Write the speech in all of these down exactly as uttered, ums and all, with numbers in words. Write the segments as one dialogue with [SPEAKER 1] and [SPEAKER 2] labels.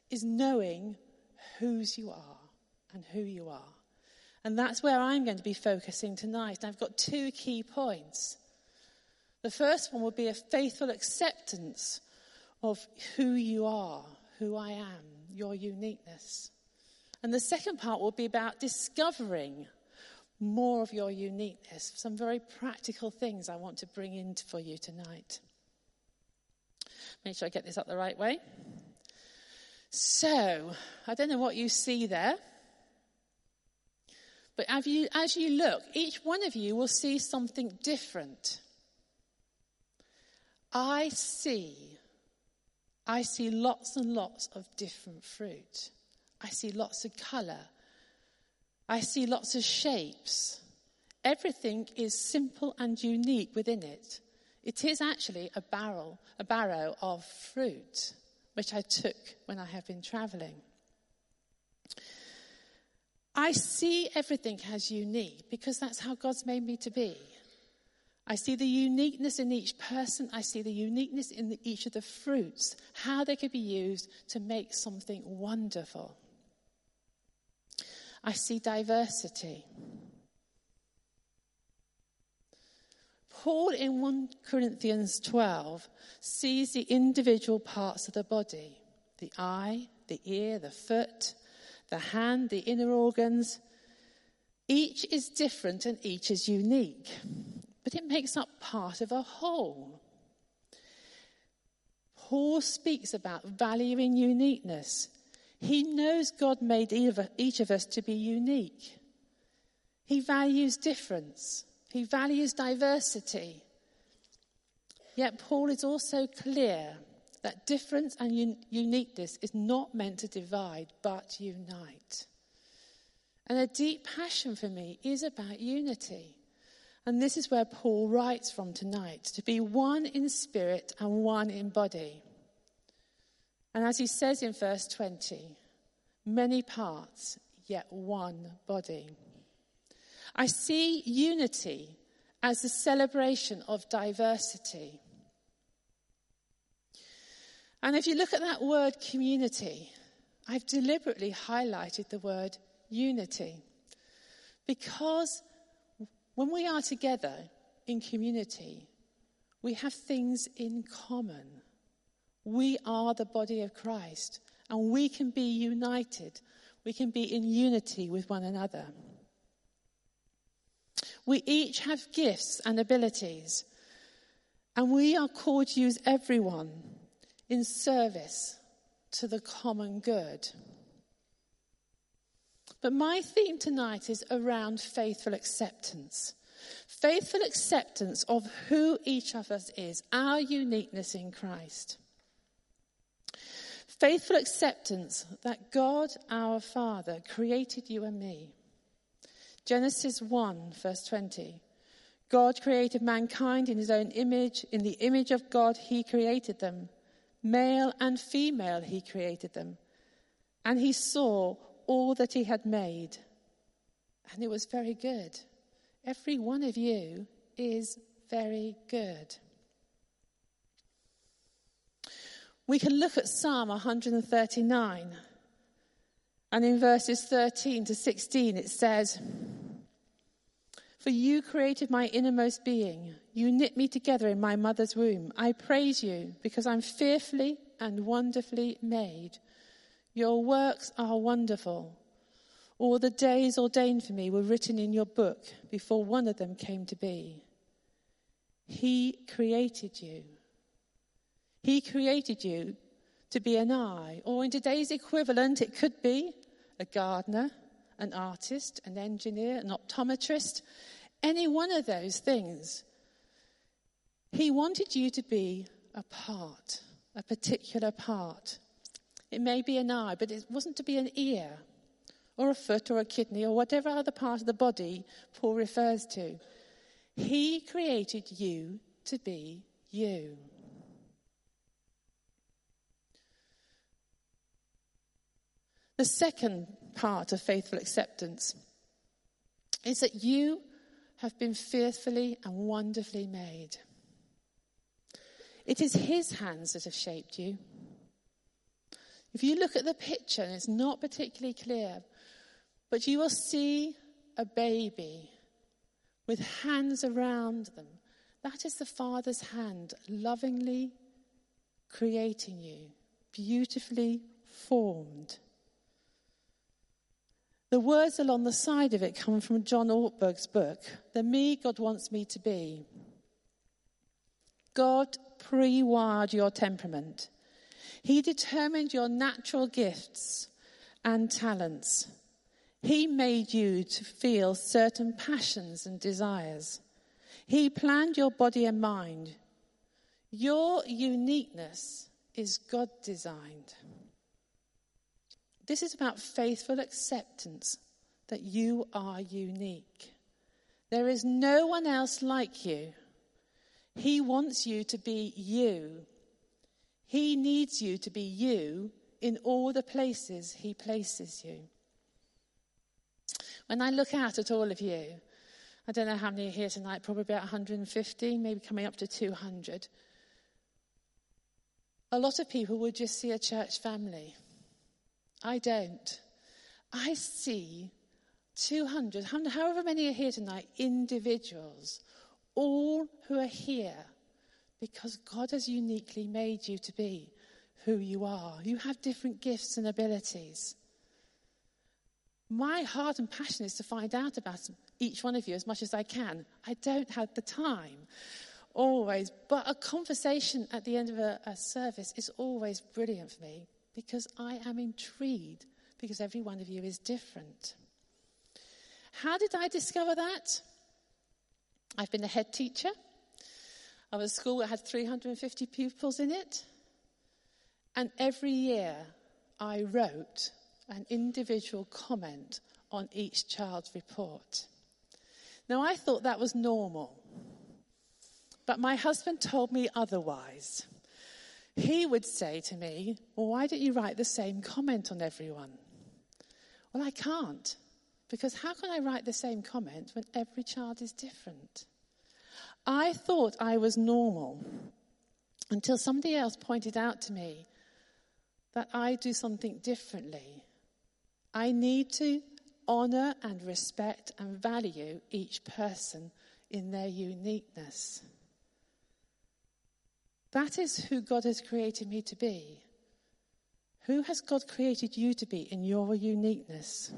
[SPEAKER 1] is knowing whose you are and who you are. And that's where I'm going to be focusing tonight. And I've got two key points. The first one will be a faithful acceptance of who you are, who I am, your uniqueness. And the second part will be about discovering more of your uniqueness. Some very practical things I want to bring in for you tonight. Make sure I get this up the right way. So, I don't know what you see there. But as you, as you look, each one of you will see something different. I see, I see lots and lots of different fruit. I see lots of colour. I see lots of shapes. Everything is simple and unique within it. It is actually a barrel, a barrow of fruit, which I took when I have been travelling. I see everything as unique because that's how God's made me to be. I see the uniqueness in each person. I see the uniqueness in the, each of the fruits, how they could be used to make something wonderful. I see diversity. Paul in First Corinthians twelve sees the individual parts of the body, the eye, the ear, the foot, the hand, the inner organs. Each is different and each is unique, but it makes up part of a whole. Paul speaks about valuing uniqueness. He knows God made each of us to be unique. He values difference. He values diversity. Yet Paul is also clear that difference and un- uniqueness is not meant to divide, but unite. And a deep passion for me is about unity. And this is where Paul writes from tonight, to be one in spirit and one in body. And as he says in verse twenty, many parts, yet one body. I see unity as a celebration of diversity. And if you look at that word community, I've deliberately highlighted the word unity. Because when we are together in community, we have things in common. We are the body of Christ, and we can be united. We can be in unity with one another. We each have gifts and abilities, and we are called to use everyone in service to the common good. But my theme tonight is around faithful acceptance. Faithful acceptance of who each of us is, our uniqueness in Christ. Faithful acceptance that God, our Father, created you and me. Genesis one, verse twenty. God created mankind in his own image. In the image of God, he created them. Male and female, he created them. And he saw all that he had made. And it was very good. Every one of you is very good. We can look at Psalm one thirty-nine. And in verses thirteen to sixteen it says, "For you created my innermost being. You knit me together in my mother's womb. I praise you because I'm fearfully and wonderfully made. Your works are wonderful. All the days ordained for me were written in your book before one of them came to be. He created you. He created you to be an eye, or in today's equivalent, it could be a gardener, an artist, an engineer, an optometrist, any one of those things. He wanted you to be a part, a particular part. It may be an eye, but it wasn't to be an ear, or a foot, or a kidney, or whatever other part of the body Paul refers to. He created you to be you. The second part of faithful acceptance is that you have been fearfully and wonderfully made. It is his hands that have shaped you. If you look at the picture, and it's not particularly clear, but you will see a baby with hands around them. That is the Father's hand lovingly creating you, beautifully formed. The words along the side of it come from John Ortberg's book, The Me God Wants Me to Be. God pre-wired your temperament. He determined your natural gifts and talents. He made you to feel certain passions and desires. He planned your body and mind. Your uniqueness is God-designed. This is about faithful acceptance that you are unique. There is no one else like you. He wants you to be you. He needs you to be you in all the places he places you. When I look out at all of you, I don't know how many are here tonight, probably about one hundred fifty, maybe coming up to two hundred. A lot of people would just see a church family. I don't. I see two hundred, however many are here tonight, individuals, all who are here because God has uniquely made you to be who you are. You have different gifts and abilities. My heart and passion is to find out about each one of you as much as I can. I don't have the time always, but a conversation at the end of a, a service is always brilliant for me because I am intrigued because every one of you is different. How did I discover that? I've been a head teacher of a school that had three hundred fifty pupils in it. And every year I wrote an individual comment on each child's report. Now, I thought that was normal. But my husband told me otherwise. He would say to me, well, why don't you write the same comment on everyone? Well, I can't. Because how can I write the same comment when every child is different? I thought I was normal until somebody else pointed out to me that I do something differently. I need to honour and respect and value each person in their uniqueness. That is who God has created me to be. Who has God created you to be in your uniqueness?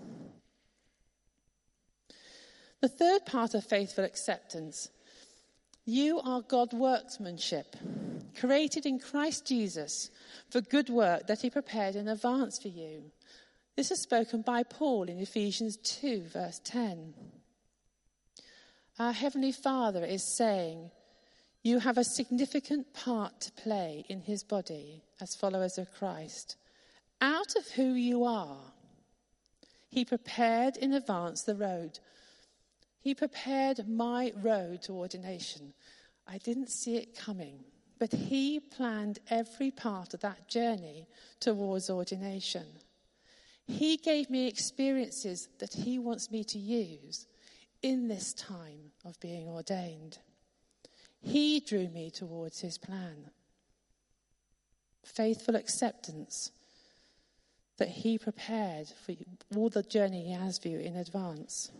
[SPEAKER 1] The third part of faithful acceptance. You are God's workmanship, created in Christ Jesus for good work that he prepared in advance for you. This is spoken by Paul in Ephesians two, verse ten. Our Heavenly Father is saying, you have a significant part to play in his body as followers of Christ. Out of who you are, he prepared in advance the road. He prepared my road to ordination. I didn't see it coming, but he planned every part of that journey towards ordination. He gave me experiences that he wants me to use in this time of being ordained. He drew me towards his plan. Faithful acceptance that he prepared for all the journey he has for you in advance.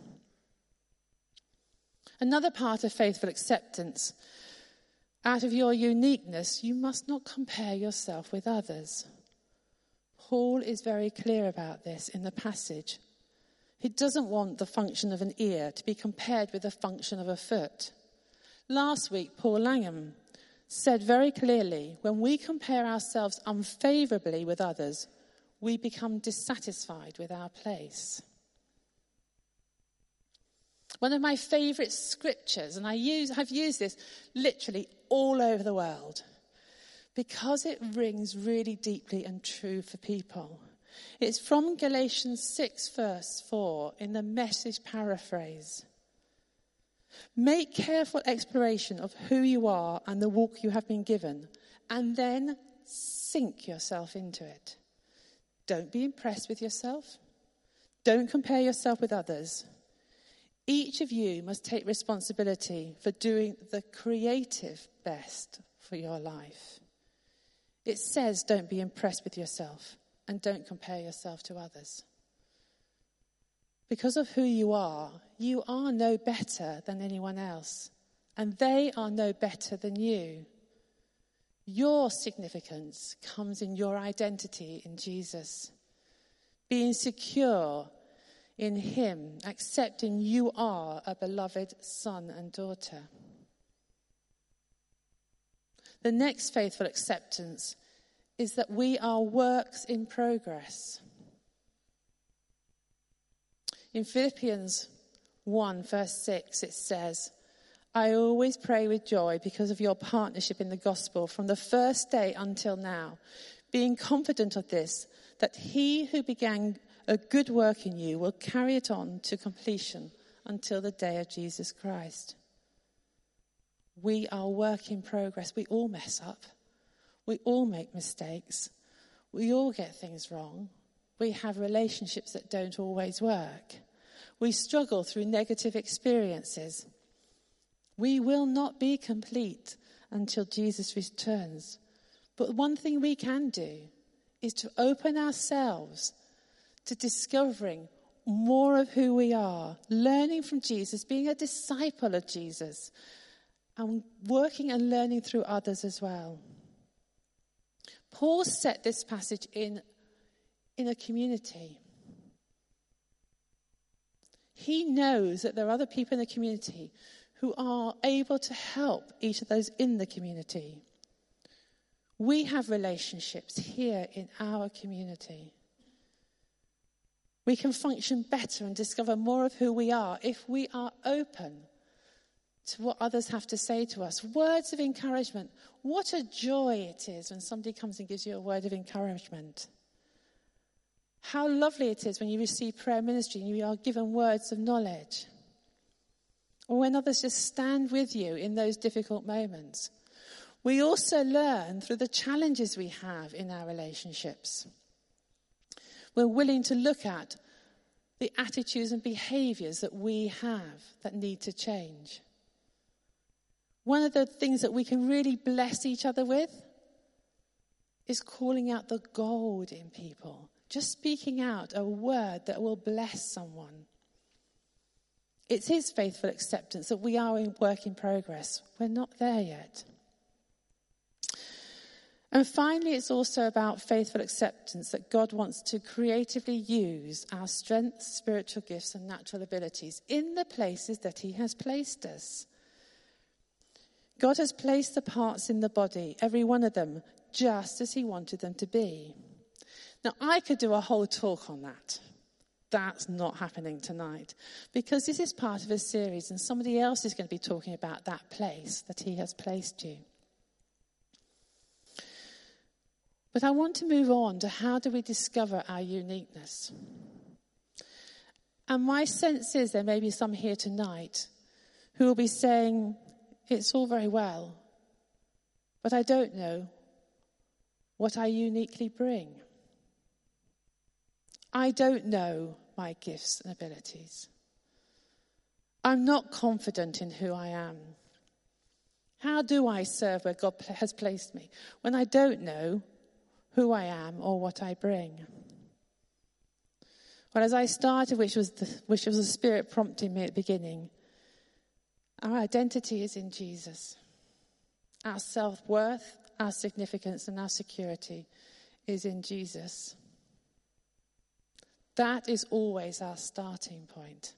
[SPEAKER 1] Another part of faithful acceptance, out of your uniqueness, you must not compare yourself with others. Paul is very clear about this in the passage. He doesn't want the function of an ear to be compared with the function of a foot. Last week, Paul Langham said very clearly, when we compare ourselves unfavourably with others, we become dissatisfied with our place. One of my favourite scriptures, and I use, I've used this literally all over the world, because it rings really deeply and true for people. It's from Galatians six, verse four, in the Message paraphrase. Make careful exploration of who you are and the walk you have been given, and then sink yourself into it. Don't be impressed with yourself. Don't compare yourself with others. Each of you must take responsibility for doing the creative best for your life. It says don't be impressed with yourself. and don't compare yourself to others. Because of who you are, you are no better than anyone else, and they are no better than you. Your significance comes in your identity in Jesus, being secure in him, accepting you are a beloved son and daughter. The next faithful acceptance is that we are works in progress. In Philippians one, verse six, it says, I always pray with joy because of your partnership in the gospel from the first day until now, being confident of this, that he who began a good work in you will carry it on to completion until the day of Jesus Christ. We are work in progress. We all mess up. We all make mistakes. We all get things wrong. We have relationships that don't always work. We struggle through negative experiences. We will not be complete until Jesus returns. But one thing we can do is to open ourselves to discovering more of who we are, learning from Jesus, being a disciple of Jesus, and working and learning through others as well. Paul set this passage in, in a community. He knows that there are other people in the community who are able to help each of those in the community. We have relationships here in our community. We can function better and discover more of who we are if we are open to what others have to say to us. Words of encouragement. What a joy it is when somebody comes and gives you a word of encouragement. How lovely it is when you receive prayer ministry and you are given words of knowledge. Or when others just stand with you in those difficult moments. We also learn through the challenges we have in our relationships. We're willing to look at the attitudes and behaviours that we have that need to change. One of the things that we can really bless each other with is calling out the gold in people. Just speaking out a word that will bless someone. It's his faithful acceptance that we are in work in progress. We're not there yet. And finally, it's also about faithful acceptance that God wants to creatively use our strengths, spiritual gifts, and natural abilities in the places that he has placed us. God has placed the parts in the body, every one of them, just as he wanted them to be. Now, I could do a whole talk on that. That's not happening tonight, because this is part of a series and somebody else is going to be talking about that place that he has placed you. But I want to move on to how do we discover our uniqueness. And my sense is there may be some here tonight who will be saying, it's all very well, but I don't know what I uniquely bring. I don't know my gifts and abilities. I'm not confident in who I am. How do I serve where God has placed me when I don't know who I am or what I bring? Well, as I started, which was the, which was the Spirit prompting me at the beginning, our identity is in Jesus. Our self-worth, our significance, and our security is in Jesus. That is always our starting point.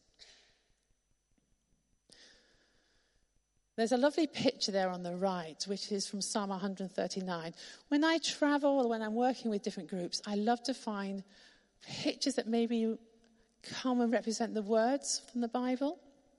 [SPEAKER 1] There's a lovely picture there on the right, which is from Psalm one thirty-nine. When I travel or when I'm working with different groups, I love to find pictures that maybe come and represent the words from the Bible.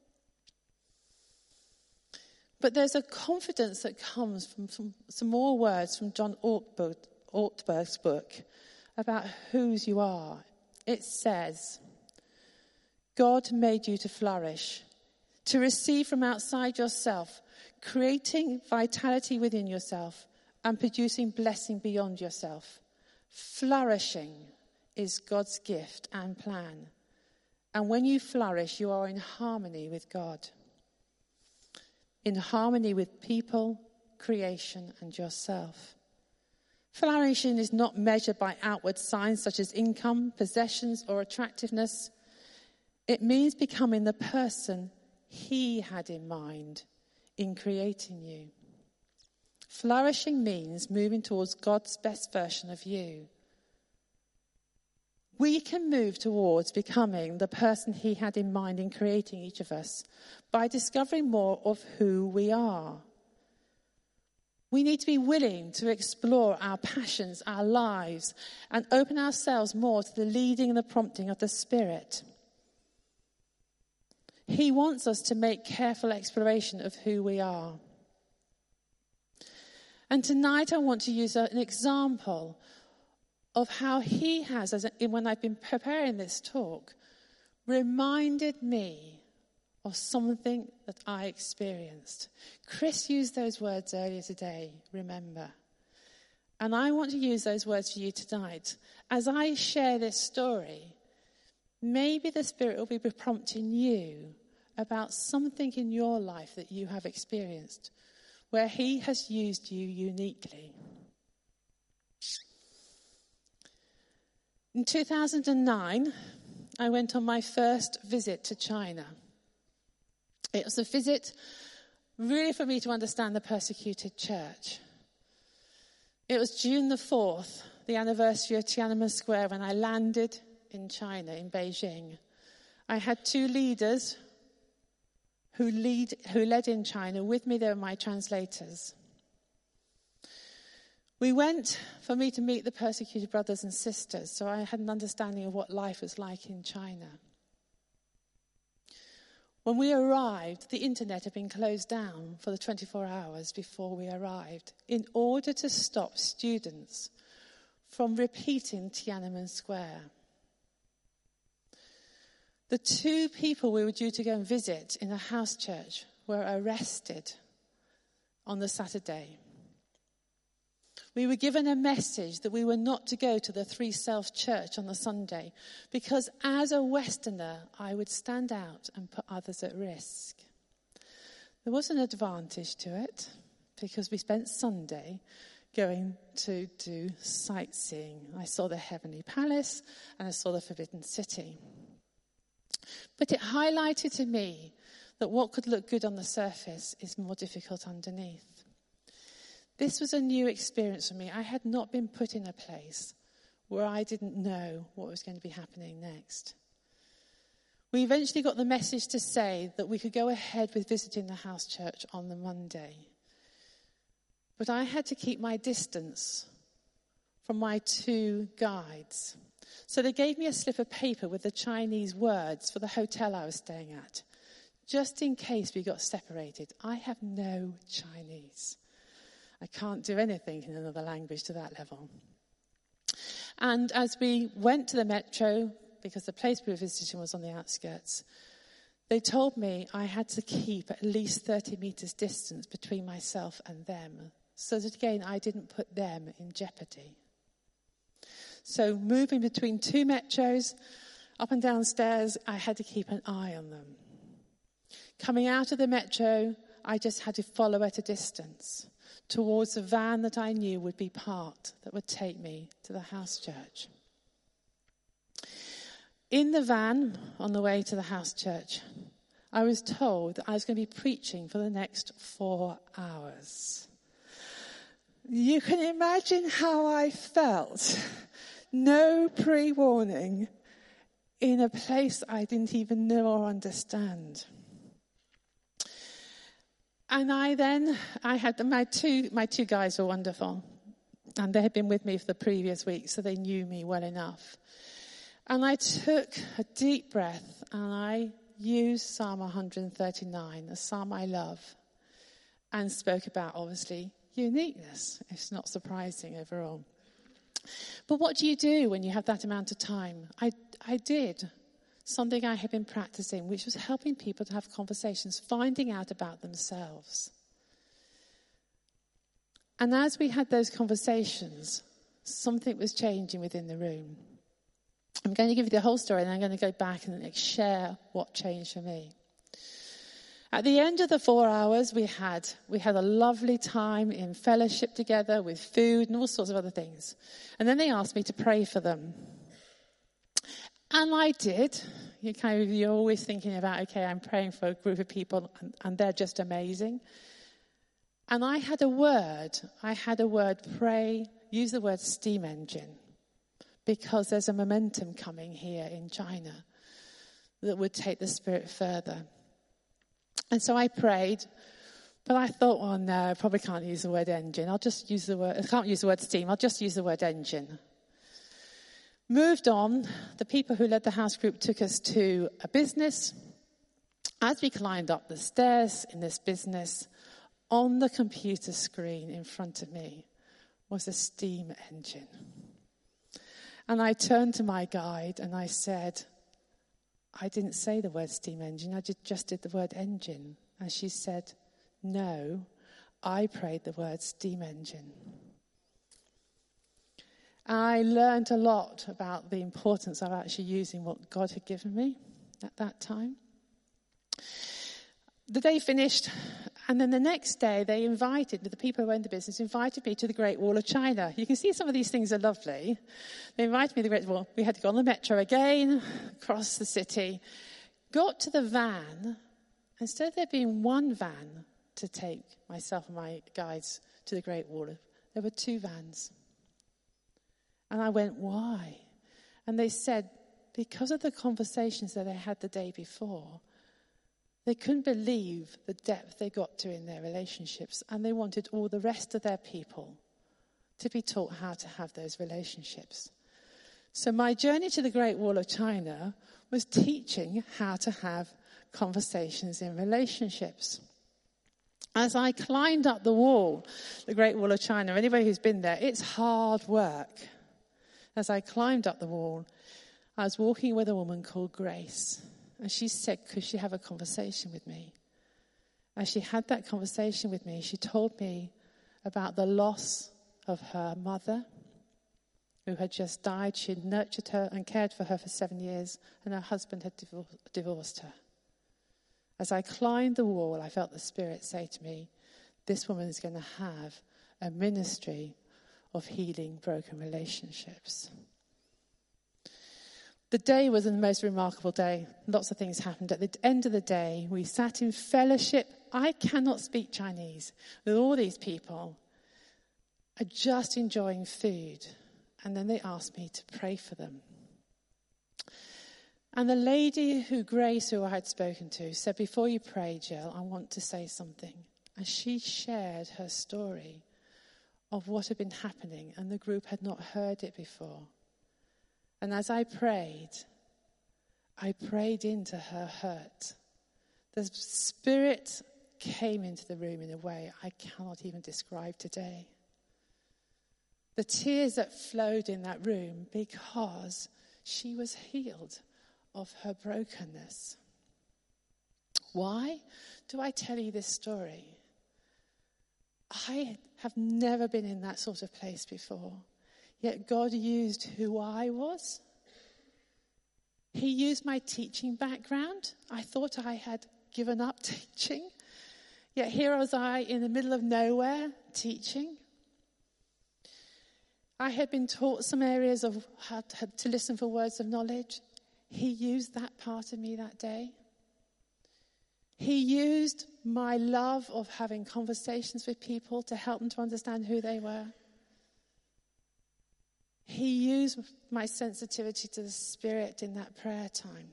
[SPEAKER 1] But there's a confidence that comes from, from some more words from John Ortberg, Ortberg's book about whose you are. It says, God made you to flourish, to receive from outside yourself, creating vitality within yourself and producing blessing beyond yourself. Flourishing is God's gift and plan. And when you flourish, you are in harmony with God. In harmony with people, creation, and yourself. Flourishing is not measured by outward signs such as income, possessions, or attractiveness. It means becoming the person he had in mind in creating you. Flourishing means moving towards God's best version of you. We can move towards becoming the person he had in mind in creating each of us by discovering more of who we are. We need to be willing to explore our passions, our lives, and open ourselves more to the leading and the prompting of the Spirit. He wants us to make careful exploration of who we are. And tonight I want to use an example of how he has, as a, when I've been preparing this talk, reminded me of something that I experienced. Chris used those words earlier today, remember. And I want to use those words for you tonight. As I share this story, maybe the Spirit will be prompting you about something in your life that you have experienced, where he has used you uniquely. In two thousand nine, I went on my first visit to China. It was a visit really for me to understand the persecuted church. It was June the fourth, the anniversary of Tiananmen Square, when I landed in China, in Beijing. I had two leaders who lead who led in China. With me, they were my translators. We went for me to meet the persecuted brothers and sisters, so I had an understanding of what life was like in China. When we arrived, the internet had been closed down for the twenty-four hours before we arrived in order to stop students from repeating Tiananmen Square. The two people we were due to go and visit in a house church were arrested on the Saturday. We were given a message that we were not to go to the Three Self Church on the Sunday because as a Westerner, I would stand out and put others at risk. There was an advantage to it because we spent Sunday going to do sightseeing. I saw the Heavenly Palace and I saw the Forbidden City. But it highlighted to me that what could look good on the surface is more difficult underneath. This was a new experience for me. I had not been put in a place where I didn't know what was going to be happening next. We eventually got the message to say that we could go ahead with visiting the house church on the Monday. But I had to keep my distance from my two guides. So they gave me a slip of paper with the Chinese words for the hotel I was staying at, just in case we got separated. I have no Chinese. I can't do anything in another language to that level. And as we went to the metro, because the place we were visiting was on the outskirts, they told me I had to keep at least thirty meters distance between myself and them, so that again I didn't put them in jeopardy. So moving between two metros, up and down stairs, I had to keep an eye on them. Coming out of the metro, I just had to follow at a distance towards a van that I knew would be parked that would take me to the house church. In the van, on the way to the house church, I was told that I was going to be preaching for the next four hours. You can imagine how I felt. No pre-warning in a place I didn't even know or understand. And I then, I had my two, my two guys were wonderful. And they had been with me for the previous week, so they knew me well enough. And I took a deep breath and I used Psalm one thirty-nine, a psalm I love, and spoke about, obviously, uniqueness. It's not surprising overall. But what do you do when you have that amount of time? I, I did something I had been practicing, which was helping people to have conversations, finding out about themselves. And as we had those conversations, something was changing within the room. I'm going to give you the whole story, and I'm going to go back and share what changed for me. At the end of the four hours, we had we had a lovely time in fellowship together with food and all sorts of other things. And then they asked me to pray for them. And I did. You kind of, you're always thinking about, okay, I'm praying for a group of people and, and they're just amazing. And I had a word. I had a word, pray, use the word steam engine. Because there's a momentum coming here in China that would take the Spirit further. And so I prayed, but I thought, well, no, I probably can't use the word engine. I'll just use the word, I can't use the word steam, I'll just use the word engine. Moved on, the people who led the house group took us to a business. As we climbed up the stairs in this business, on the computer screen in front of me was a steam engine. And I turned to my guide and I said, I didn't say the word steam engine, I just did the word engine. And she said, no, I prayed the word steam engine. I learned a lot about the importance of actually using what God had given me at that time. The day finished, and then the next day they invited, the people who owned the business invited me to the Great Wall of China. You can see some of these things are lovely. They invited me to the Great Wall. We had to go on the metro again, across the city, got to the van. Instead of there being one van to take myself and my guides to the Great Wall, there were two vans. And I went, why? And they said, because of the conversations that they had the day before, they couldn't believe the depth they got to in their relationships, and they wanted all the rest of their people to be taught how to have those relationships. So my journey to the Great Wall of China was teaching how to have conversations in relationships. As I climbed up the wall, the Great Wall of China, anybody who's been there, it's hard work. As I climbed up the wall, I was walking with a woman called Grace. And she said, could she have a conversation with me? As she had that conversation with me, she told me about the loss of her mother, who had just died. She had nurtured her and cared for her for seven years, and her husband had divor- divorced her. As I climbed the wall, I felt the Spirit say to me, this woman is going to have a ministry of healing broken relationships. The day was the most remarkable day. Lots of things happened. At the end of the day, we sat in fellowship. I cannot speak Chinese with all these people, are just enjoying food. And then they asked me to pray for them. And the lady who, Grace, who I had spoken to, said, before you pray, Jill, I want to say something. And she shared her story of what had been happening, and the group had not heard it before. And as I prayed, I prayed into her hurt. The Spirit came into the room in a way I cannot even describe today. The tears that flowed in that room because she was healed of her brokenness. Why do I tell you this story? I have never been in that sort of place before. Yet God used who I was. He used my teaching background. I thought I had given up teaching. Yet here was I in the middle of nowhere teaching. I had been taught some areas of how to listen for words of knowledge. He used that part of me that day. He used my love of having conversations with people to help them to understand who they were. He used my sensitivity to the Spirit in that prayer time.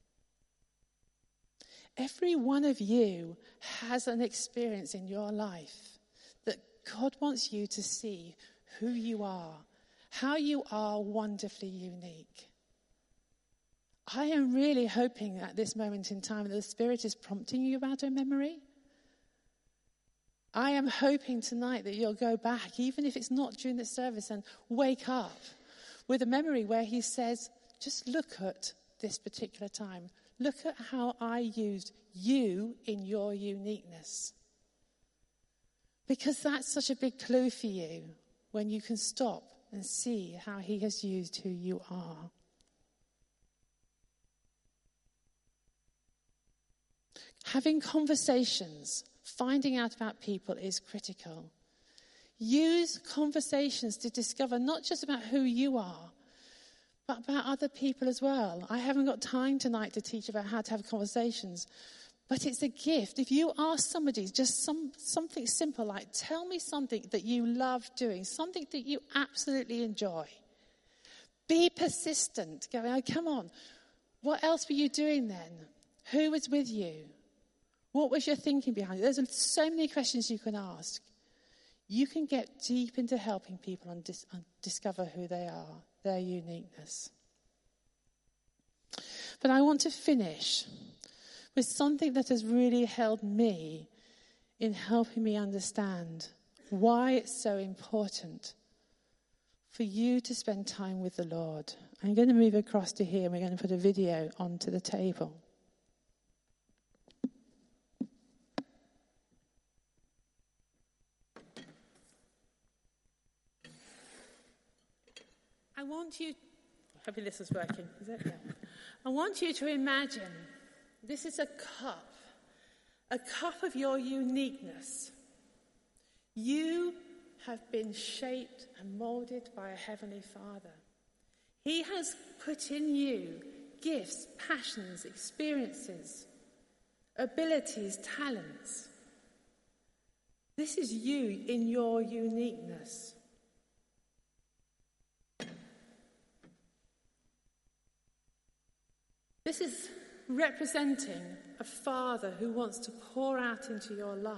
[SPEAKER 1] Every one of you has an experience in your life that God wants you to see who you are, how you are wonderfully unique. I am really hoping at this moment in time that the Spirit is prompting you about a memory. I am hoping tonight that you'll go back, even if it's not during the service, and wake up with a memory where he says, just look at this particular time. Look at how I used you in your uniqueness. Because that's such a big clue for you when you can stop and see how he has used who you are. Having conversations, finding out about people is critical. Use conversations to discover not just about who you are, but about other people as well. I haven't got time tonight to teach about how to have conversations, but it's a gift. If you ask somebody just some something simple like, tell me something that you love doing, something that you absolutely enjoy. Be persistent. Go, oh, come on. What else were you doing then? Who was with you? What was your thinking behind it? There's so many questions you can ask. You can get deep into helping people and, dis- and discover who they are, their uniqueness. But I want to finish with something that has really helped me in helping me understand why it's so important for you to spend time with the Lord. I'm going to move across to here and we're going to put a video onto the table. I want you, hopefully this is working, is it? Yeah. I want you to imagine this is a cup, a cup of your uniqueness. You have been shaped and molded by a Heavenly Father. He has put in you gifts, passions, experiences, abilities, talents. This is you in your uniqueness. This is representing a father who wants to pour out into your life.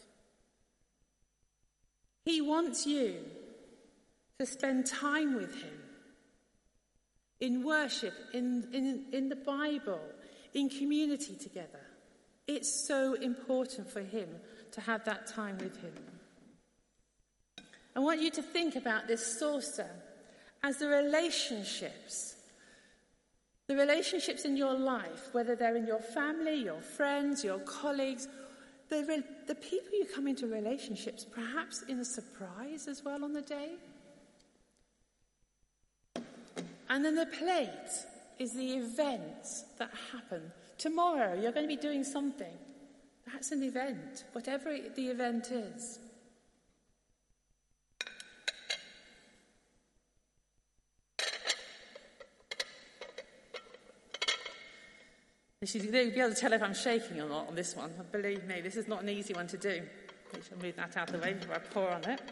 [SPEAKER 1] He wants you to spend time with him in worship, in, in, in the Bible, in community together. It's so important for him to have that time with him. I want you to think about this saucer as the relationships The relationships in your life, whether they're in your family, your friends, your colleagues, the, re- the people you come into relationships, perhaps in a surprise as well on the day. And then the plate is the events that happen. Tomorrow you're going to be doing something. That's an event, whatever it, the event is. You'll be able to tell if I'm shaking or not on this one. Believe me, this is not an easy one to do. I shall move that out of the way before I pour on it.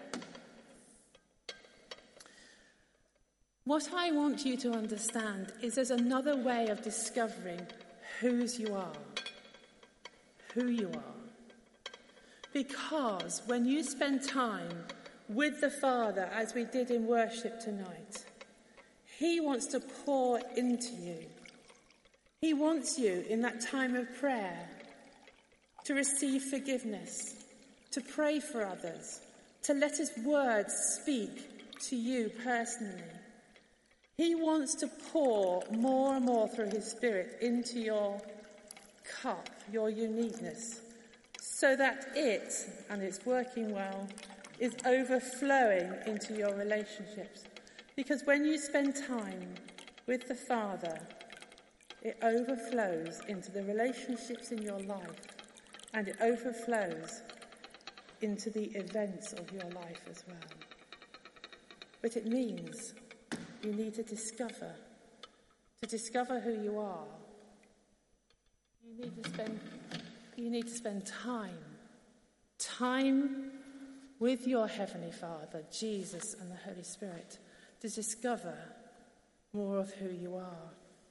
[SPEAKER 1] What I want you to understand is there's another way of discovering whose you are, who you are. Because when you spend time with the Father, as we did in worship tonight, he wants to pour into you. He wants you in that time of prayer to receive forgiveness, to pray for others, to let his words speak to you personally. He wants to pour more and more through his Spirit into your cup, your uniqueness, so that it, and it's working well, is overflowing into your relationships. Because when you spend time with the Father, it overflows into the relationships in your life, and it overflows into the events of your life as well. But it means you need to discover, to discover who you are. You need to spend, you need to spend time, time with your Heavenly Father, Jesus and the Holy Spirit, to discover more of who you are.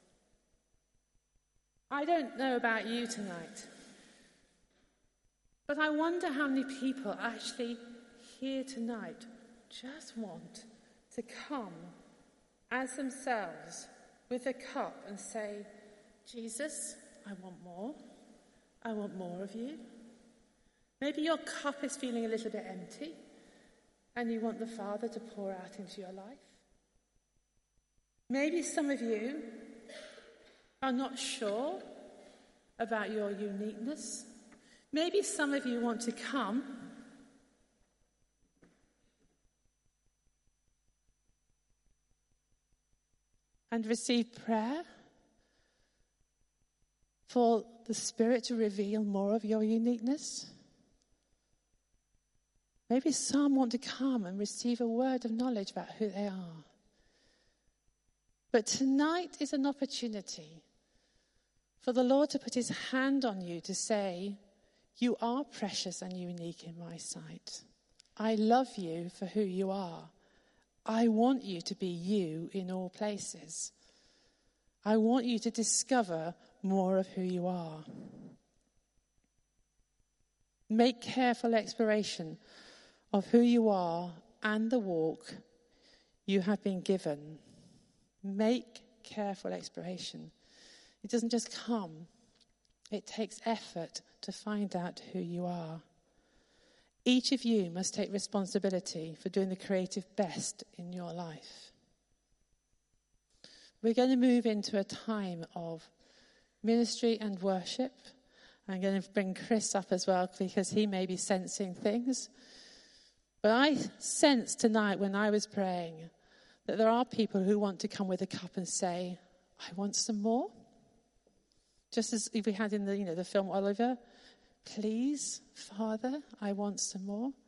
[SPEAKER 1] I don't know about you tonight, but I wonder how many people actually here tonight just want to come as themselves with a cup and say, Jesus, I want more. I want more of you. Maybe your cup is feeling a little bit empty and you want the Father to pour out into your life. Maybe some of you are not sure about your uniqueness. Maybe some of you want to come and receive prayer for the Spirit to reveal more of your uniqueness? Maybe some want to come and receive a word of knowledge about who they are. But tonight is an opportunity for the Lord to put his hand on you to say, you are precious and unique in my sight. I love you for who you are. I want you to be you in all places. I want you to discover more of who you are. Make careful exploration of who you are and the walk you have been given. Make careful exploration. It doesn't just come. It takes effort to find out who you are. Each of you must take responsibility for doing the creative best in your life. We're going to move into a time of ministry and worship. I'm going to bring Chris up as well because he may be sensing things. But I sensed tonight when I was praying that there are people who want to come with a cup and say, I want some more. Just as we had in the, you know, the film Oliver. Please, Father, I want some more.